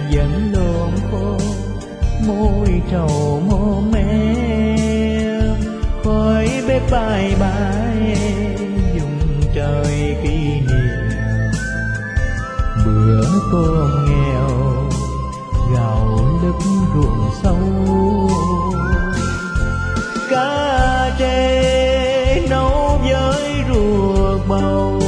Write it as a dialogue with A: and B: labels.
A: vẫn lộn khô, môi trầu mồm em, khói bếp bay bay dùng trời kỷ niệm. Bữa cơm nghèo gạo lứt ruộng sâu, cá trê nấu với ruột bầu,